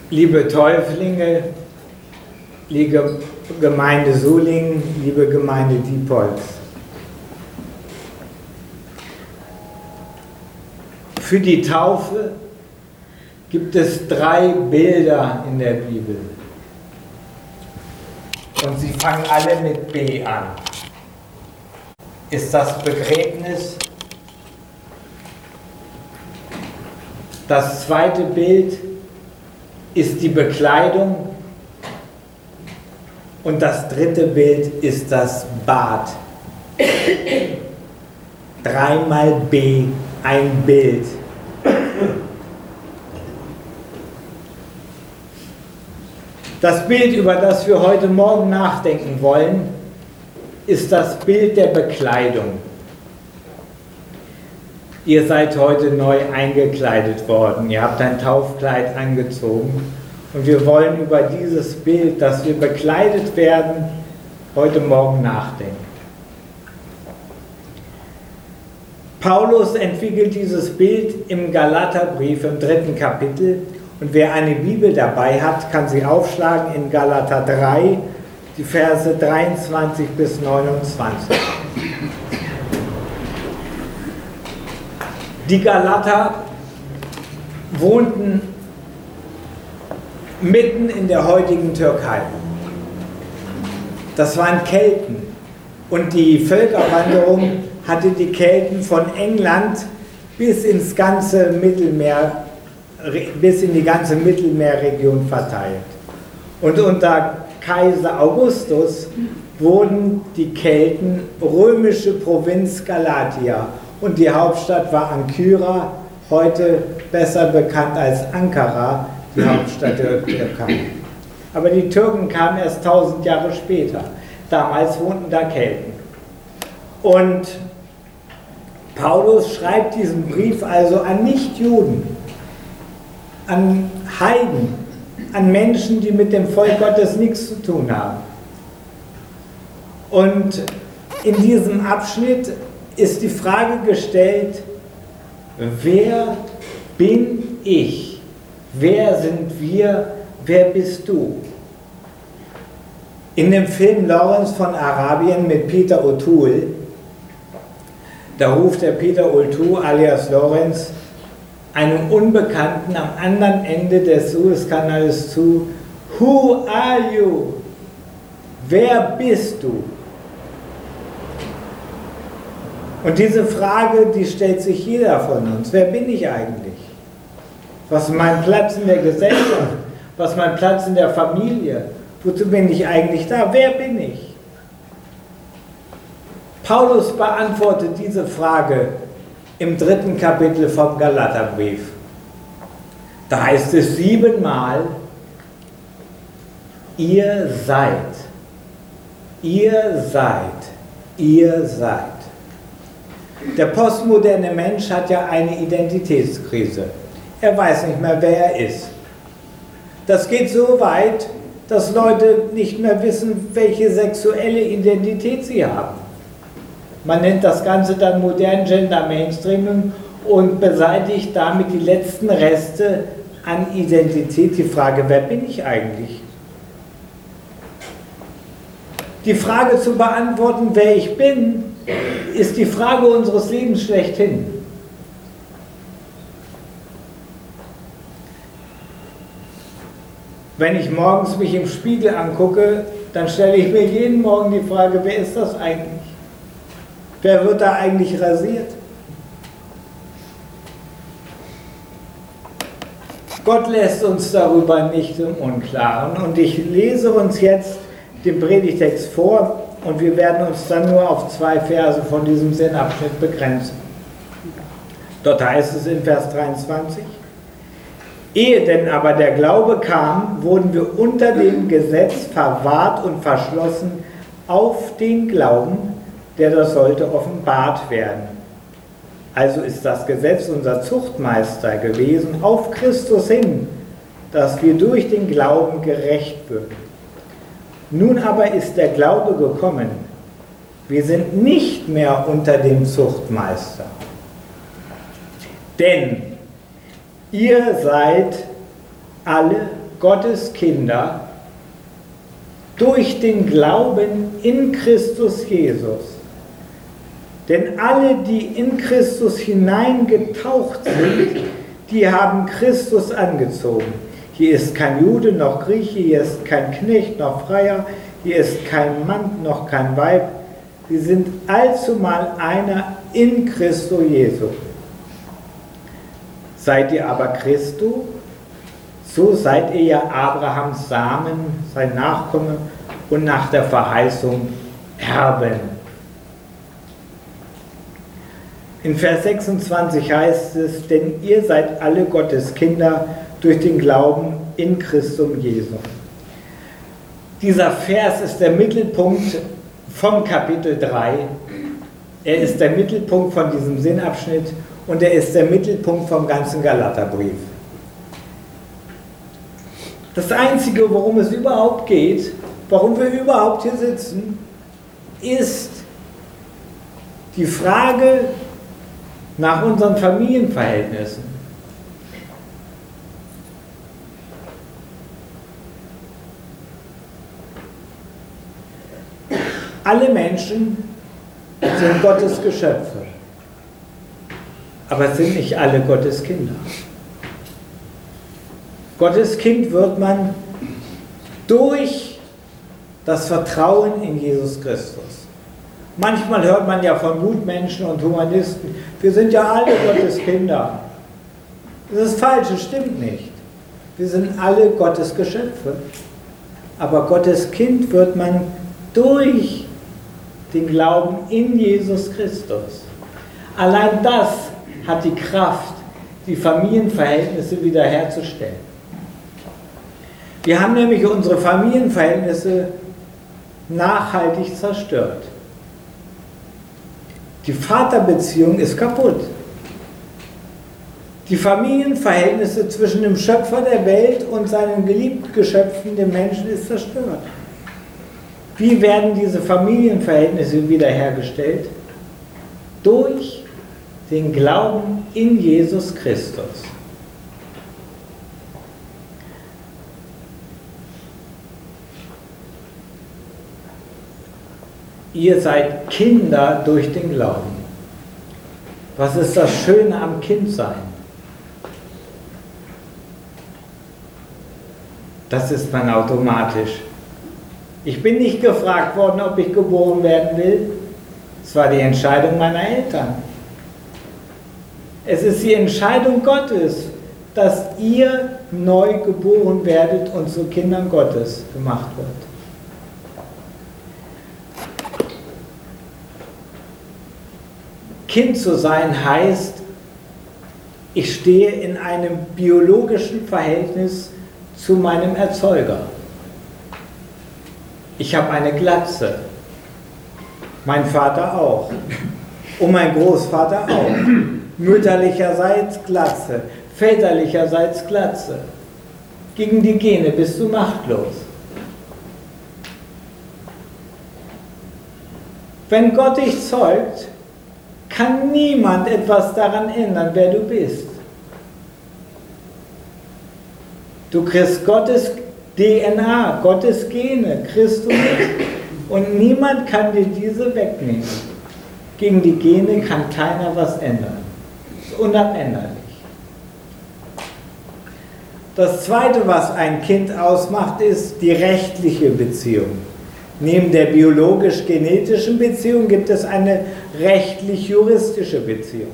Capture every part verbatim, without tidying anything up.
Liebe Täuflinge, liebe Gemeinde Sulingen, liebe Gemeinde Diepholz. Für die Taufe gibt es drei Bilder in der Bibel. Und sie fangen alle mit B an. Ist das Begräbnis? Das zweite Bild ist die Bekleidung. Und das dritte Bild ist das Bad. Dreimal B, ein Bild. Das Bild, über das wir heute Morgen nachdenken wollen, ist das Bild der Bekleidung. Ihr seid heute neu eingekleidet worden, ihr habt ein Taufkleid angezogen und wir wollen über dieses Bild, dass wir bekleidet werden, heute Morgen nachdenken. Paulus entwickelt dieses Bild im Galaterbrief im dritten Kapitel und wer eine Bibel dabei hat, kann sie aufschlagen in Galater drei, die Verse dreiundzwanzig bis neunundzwanzig. Die Galater wohnten mitten in der heutigen Türkei. Das waren Kelten und die Völkerwanderung hatte die Kelten von England bis ins ganze Mittelmeer, bis in die ganze Mittelmeerregion verteilt. Und unter Kaiser Augustus wurden die Kelten römische Provinz Galatia und die Hauptstadt war Ankyra, heute besser bekannt als Ankara, die Hauptstadt der Türkei. Aber die Türken kamen erst tausend Jahre später. Damals wohnten da Kelten. Und Paulus schreibt diesen Brief also an Nichtjuden, an Heiden, an Menschen, die mit dem Volk Gottes nichts zu tun haben. Und in diesem Abschnitt ist die Frage gestellt, wer bin ich? Wer sind wir? Wer bist du? In dem Film Lawrence von Arabien mit Peter O'Toole, da ruft der Peter O'Toole alias Lawrence einem Unbekannten am anderen Ende des Suezkanals zu: Who are you? Wer bist du? Und diese Frage, die stellt sich jeder von uns. Wer bin ich eigentlich? Was ist mein Platz in der Gesellschaft? Was ist mein Platz in der Familie? Wozu bin ich eigentlich da? Wer bin ich? Paulus beantwortet diese Frage im dritten Kapitel vom Galaterbrief. Da heißt es siebenmal: Ihr seid, ihr seid, ihr seid. Der postmoderne Mensch hat ja eine Identitätskrise. Er weiß nicht mehr, wer er ist. Das geht so weit, dass Leute nicht mehr wissen, welche sexuelle Identität sie haben. Man nennt das Ganze dann modern Gender Mainstreaming und beseitigt damit die letzten Reste an Identität. Die Frage, wer bin ich eigentlich? Die Frage zu beantworten, wer ich bin, ist die Frage unseres Lebens schlechthin. Wenn ich morgens mich im Spiegel angucke, dann stelle ich mir jeden Morgen die Frage, wer ist das eigentlich? Wer wird da eigentlich rasiert? Gott lässt uns darüber nicht im Unklaren. Und ich lese uns jetzt den Predigtext vor und wir werden uns dann nur auf zwei Verse von diesem Sinnabschnitt begrenzen. Dort heißt es in Vers dreiundzwanzig: Ehe denn aber der Glaube kam, wurden wir unter dem Gesetz verwahrt und verschlossen auf den Glauben, der das sollte offenbart werden. Also ist das Gesetz unser Zuchtmeister gewesen auf Christus hin, dass wir durch den Glauben gerecht würden. Nun aber ist der Glaube gekommen. Wir sind nicht mehr unter dem Zuchtmeister. Denn ihr seid alle Gottes Kinder durch den Glauben in Christus Jesus. Denn alle, die in Christus hineingetaucht sind, die haben Christus angezogen. Hier ist kein Jude noch Grieche, hier ist kein Knecht noch Freier, hier ist kein Mann noch kein Weib. Sie sind allzumal einer in Christo Jesu. Seid ihr aber Christo, so seid ihr ja Abrahams Samen, sein Nachkomme und nach der Verheißung Erben. In Vers sechsundzwanzig heißt es, denn ihr seid alle Gottes Kinder durch den Glauben in Christum Jesu. Dieser Vers ist der Mittelpunkt vom Kapitel drei. Er ist der Mittelpunkt von diesem Sinnabschnitt und er ist der Mittelpunkt vom ganzen Galaterbrief. Das Einzige, worum es überhaupt geht, warum wir überhaupt hier sitzen, ist die Frage nach unseren Familienverhältnissen. Alle Menschen sind Gottes Geschöpfe, aber es sind nicht alle Gottes Kinder. Gottes Kind wird man durch das Vertrauen in Jesus Christus. Manchmal hört man ja von Gutmenschen und Humanisten, wir sind ja alle Gottes Kinder. Das ist falsch, das stimmt nicht. Wir sind alle Gottes Geschöpfe. Aber Gottes Kind wird man durch den Glauben in Jesus Christus. Allein das hat die Kraft, die Familienverhältnisse wiederherzustellen. Wir haben nämlich unsere Familienverhältnisse nachhaltig zerstört. Die Vaterbeziehung ist kaputt. Die Familienverhältnisse zwischen dem Schöpfer der Welt und seinen geliebten Geschöpfen, dem Menschen, ist zerstört. Wie werden diese Familienverhältnisse wiederhergestellt? Durch den Glauben in Jesus Christus. Ihr seid Kinder durch den Glauben. Was ist das Schöne am Kindsein? Das ist man automatisch. Ich bin nicht gefragt worden, ob ich geboren werden will. Es war die Entscheidung meiner Eltern. Es ist die Entscheidung Gottes, dass ihr neu geboren werdet und zu Kindern Gottes gemacht wird. Kind zu sein heißt, ich stehe in einem biologischen Verhältnis zu meinem Erzeuger. Ich habe eine Glatze, mein Vater auch und mein Großvater auch. Mütterlicherseits Glatze, väterlicherseits Glatze. Gegen die Gene bist du machtlos. Wenn Gott dich zeugt, kann niemand etwas daran ändern, wer du bist. Du kriegst Gottes D N A, Gottes Gene, kriegst du mit. Und niemand kann dir diese wegnehmen. Gegen die Gene kann keiner was ändern. Das ist unabänderlich. Das Zweite, was ein Kind ausmacht, ist die rechtliche Beziehung. Neben der biologisch-genetischen Beziehung gibt es eine rechtlich-juristische Beziehung.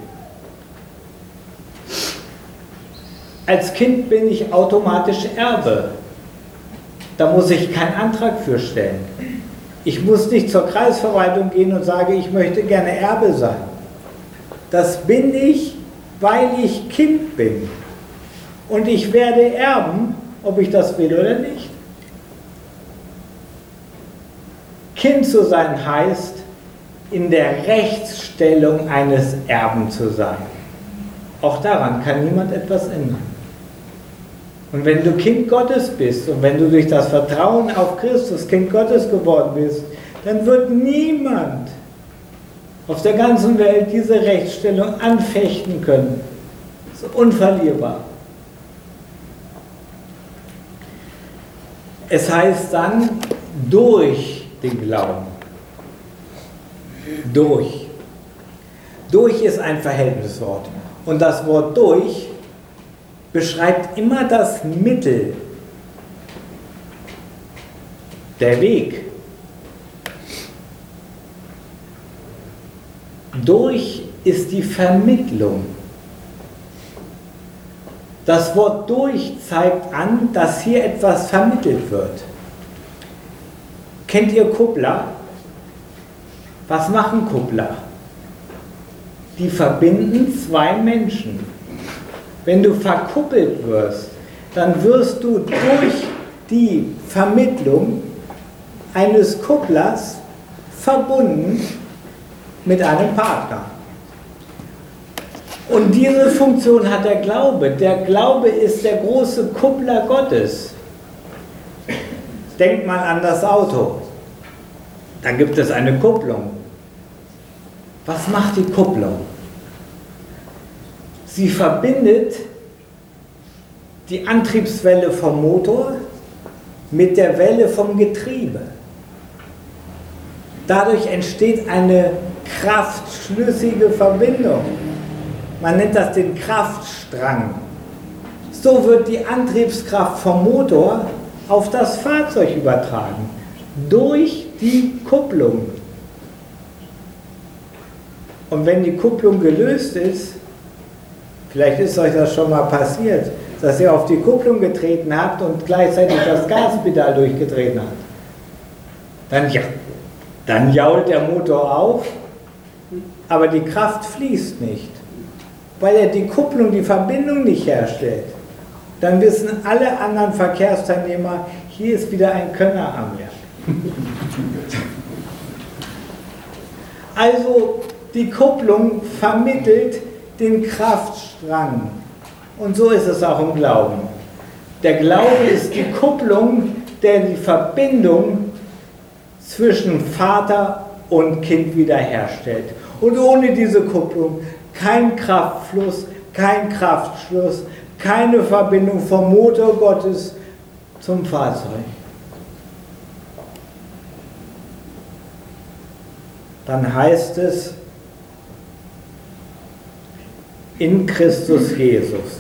Als Kind bin ich automatisch Erbe. Da muss ich keinen Antrag für stellen. Ich muss nicht zur Kreisverwaltung gehen und sagen, ich möchte gerne Erbe sein. Das bin ich, weil ich Kind bin. Und ich werde erben, ob ich das will oder nicht. Kind zu sein heißt, in der Rechtsstellung eines Erben zu sein. Auch daran kann niemand etwas ändern. Und wenn du Kind Gottes bist und wenn du durch das Vertrauen auf Christus Kind Gottes geworden bist, dann wird niemand auf der ganzen Welt diese Rechtsstellung anfechten können. Das ist unverlierbar. Es heißt dann, durch den Glauben. Durch. Durch ist ein Verhältniswort. Und das Wort durch beschreibt immer das Mittel, der Weg. Durch ist die Vermittlung. Das Wort durch zeigt an, dass hier etwas vermittelt wird. Kennt ihr Kuppler? Was machen Kuppler? Die verbinden zwei Menschen. Wenn du verkuppelt wirst, dann wirst du durch die Vermittlung eines Kupplers verbunden mit einem Partner. Und diese Funktion hat der Glaube. Der Glaube ist der große Kuppler Gottes. Denkt mal an das Auto. Da gibt es eine Kupplung. Was macht die Kupplung? Sie verbindet die Antriebswelle vom Motor mit der Welle vom Getriebe. Dadurch entsteht eine kraftschlüssige Verbindung. Man nennt das den Kraftstrang. So wird die Antriebskraft vom Motor auf das Fahrzeug übertragen, durch die Kupplung. Und wenn die Kupplung gelöst ist, vielleicht ist euch das schon mal passiert, dass ihr auf die Kupplung getreten habt und gleichzeitig das Gaspedal durchgetreten habt, dann, ja, dann jault der Motor auf, aber die Kraft fließt nicht, weil er die Kupplung, die Verbindung nicht herstellt. Dann wissen alle anderen Verkehrsteilnehmer, hier ist wieder ein Könner am Werk. Also die Kupplung vermittelt den Kraftstrang. Und so ist es auch im Glauben. Der Glaube ist die Kupplung, der die Verbindung zwischen Vater und Kind wiederherstellt. Und ohne diese Kupplung kein Kraftfluss, kein Kraftschluss, keine Verbindung vom Motor Gottes zum Fahrzeug. Dann heißt es, in Christus Jesus.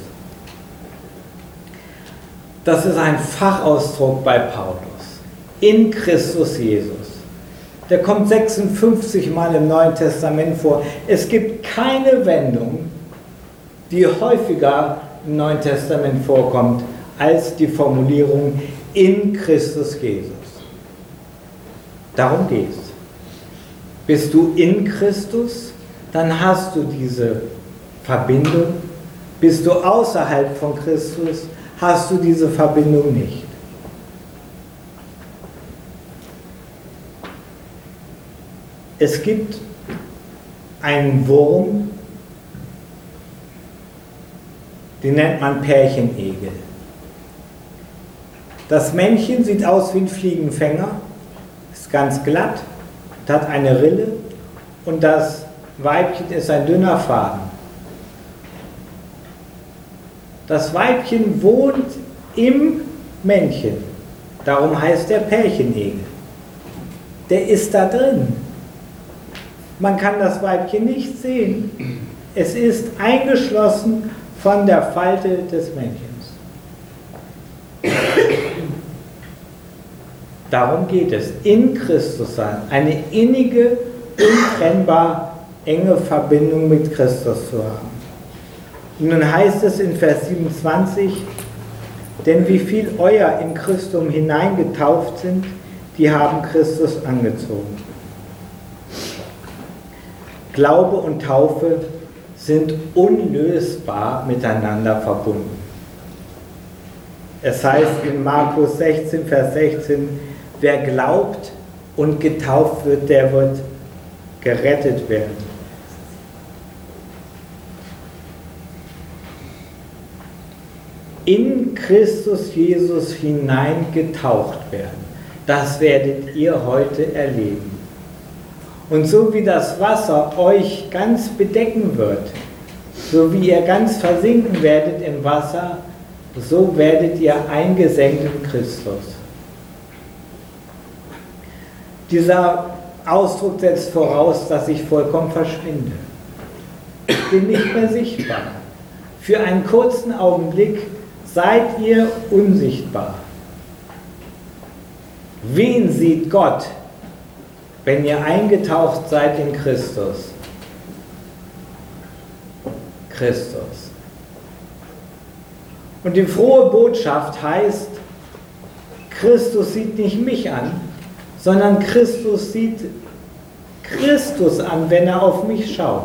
Das ist ein Fachausdruck bei Paulus. In Christus Jesus. Der kommt sechsundfünfzig Mal im Neuen Testament vor. Es gibt keine Wendung, die häufiger im Neuen Testament vorkommt, als die Formulierung in Christus Jesus. Darum geht es. Bist du in Christus, dann hast du diese Verbindung. Bist du außerhalb von Christus, hast du diese Verbindung nicht. Es gibt einen Wurm, den nennt man Pärchenegel. Das Männchen sieht aus wie ein Fliegenfänger, ist ganz glatt, hat eine Rille und das Weibchen ist ein dünner Faden. Das Weibchen wohnt im Männchen, darum heißt der Pärchenegel. Der ist da drin. Man kann das Weibchen nicht sehen. Es ist eingeschlossen von der Falte des Männchens. Darum geht es, in Christus sein, eine innige, untrennbar enge Verbindung mit Christus zu haben. Und nun heißt es in Vers siebenundzwanzig, denn wie viel euer in Christum hineingetauft sind, die haben Christus angezogen. Glaube und Taufe sind unlösbar miteinander verbunden. Es heißt in Markus sechzehn, Vers sechzehn, wer glaubt und getauft wird, der wird gerettet werden. In Christus Jesus hineingetaucht werden. Das werdet ihr heute erleben. Und so wie das Wasser euch ganz bedecken wird, so wie ihr ganz versinken werdet im Wasser, so werdet ihr eingesenkt in Christus. Dieser Ausdruck setzt voraus, dass ich vollkommen verschwinde. Ich bin nicht mehr sichtbar. Für einen kurzen Augenblick seid ihr unsichtbar. Wen sieht Gott, wenn ihr eingetaucht seid in Christus? Christus. Und die frohe Botschaft heißt, Christus sieht nicht mich an, sondern Christus sieht Christus an, wenn er auf mich schaut.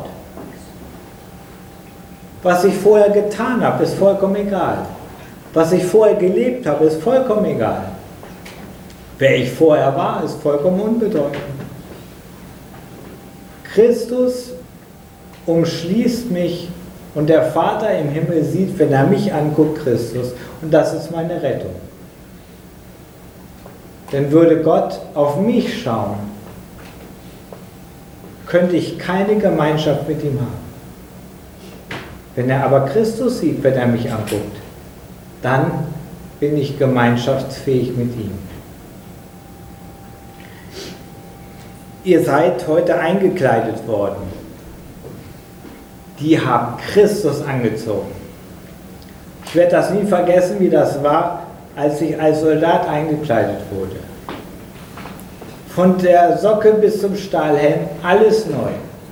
Was ich vorher getan habe, ist vollkommen egal. Was ich vorher gelebt habe, ist vollkommen egal. Wer ich vorher war, ist vollkommen unbedeutend. Christus umschließt mich und der Vater im Himmel sieht, wenn er mich anguckt, Christus. Und das ist meine Rettung. Denn würde Gott auf mich schauen, könnte ich keine Gemeinschaft mit ihm haben. Wenn er aber Christus sieht, wenn er mich anguckt, dann bin ich gemeinschaftsfähig mit ihm. Ihr seid heute eingekleidet worden. Die haben Christus angezogen. Ich werde das nie vergessen, wie das war, als ich als Soldat eingekleidet wurde. Von der Socke bis zum Stahlhelm, alles neu.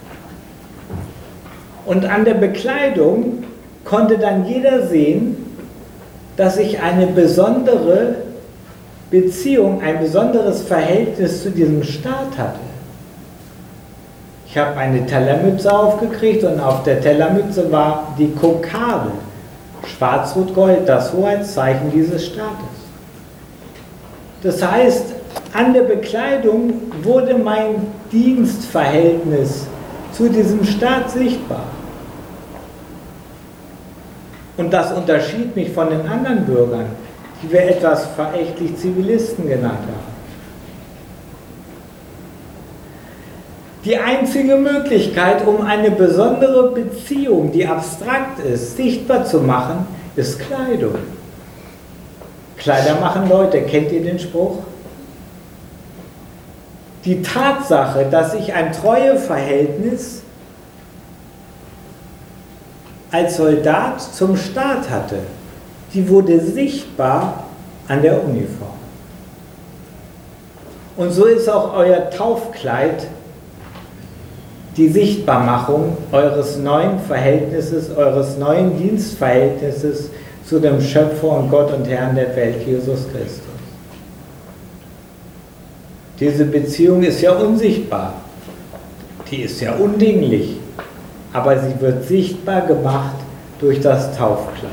Und an der Bekleidung konnte dann jeder sehen, dass ich eine besondere Beziehung, ein besonderes Verhältnis zu diesem Staat hatte. Ich habe eine Tellermütze aufgekriegt und auf der Tellermütze war die Kokarde, schwarz-rot-gold, das Hoheitszeichen dieses Staates. Das heißt, an der Bekleidung wurde mein Dienstverhältnis zu diesem Staat sichtbar. Und das unterschied mich von den anderen Bürgern, die wir etwas verächtlich Zivilisten genannt haben. Die einzige Möglichkeit, um eine besondere Beziehung, die abstrakt ist, sichtbar zu machen, ist Kleidung. Kleider machen Leute, kennt ihr den Spruch? Die Tatsache, dass ich ein Treueverhältnis als Soldat zum Staat hatte, die wurde sichtbar an der Uniform. Und so ist auch euer Taufkleid die Sichtbarmachung eures neuen Verhältnisses, eures neuen Dienstverhältnisses zu dem Schöpfer und Gott und Herrn der Welt, Jesus Christus. Diese Beziehung ist ja unsichtbar, die ist ja undinglich, aber sie wird sichtbar gemacht durch das Taufkleid.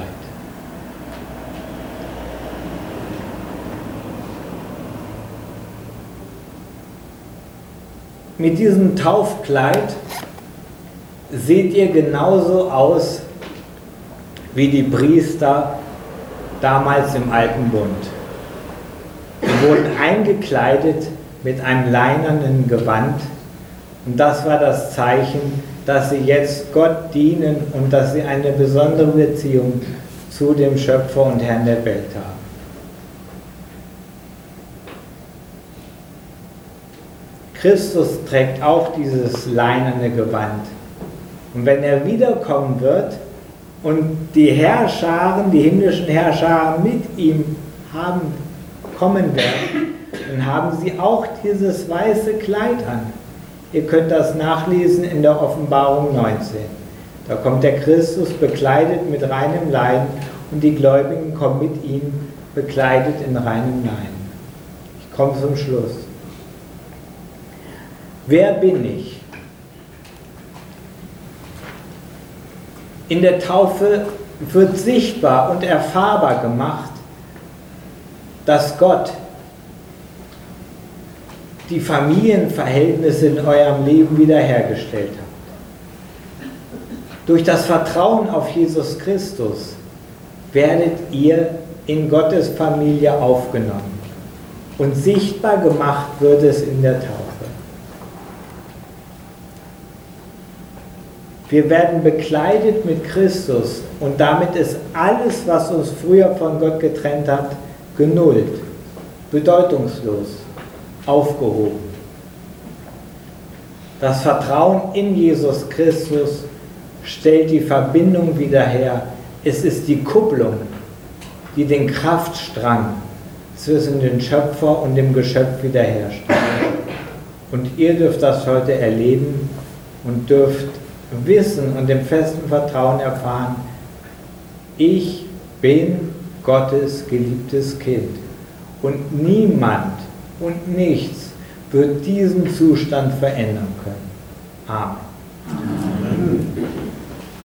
Mit diesem Taufkleid seht ihr genauso aus wie die Priester damals im Alten Bund. Sie wurden eingekleidet mit einem leinenen Gewand und das war das Zeichen, dass sie jetzt Gott dienen und dass sie eine besondere Beziehung zu dem Schöpfer und Herrn der Welt haben. Christus trägt auch dieses leinene Gewand. Und wenn er wiederkommen wird und die Heerscharen, die himmlischen Heerscharen mit ihm haben, kommen werden, dann haben sie auch dieses weiße Kleid an. Ihr könnt das nachlesen in der Offenbarung neunzehn. Da kommt der Christus bekleidet mit reinem Leinen und die Gläubigen kommen mit ihm bekleidet in reinem Leinen. Ich komme zum Schluss. Wer bin ich? In der Taufe wird sichtbar und erfahrbar gemacht, dass Gott die Familienverhältnisse in eurem Leben wiederhergestellt hat. Durch das Vertrauen auf Jesus Christus werdet ihr in Gottes Familie aufgenommen und sichtbar gemacht wird es in der Taufe. Wir werden bekleidet mit Christus und damit ist alles, was uns früher von Gott getrennt hat, genullt, bedeutungslos, aufgehoben. Das Vertrauen in Jesus Christus stellt die Verbindung wieder her. Es ist die Kupplung, die den Kraftstrang zwischen dem Schöpfer und dem Geschöpf wiederherstellt. Und ihr dürft das heute erleben und dürft wissen und im festen Vertrauen erfahren, ich bin Gottes geliebtes Kind. Und niemand und nichts wird diesen Zustand verändern können. Amen.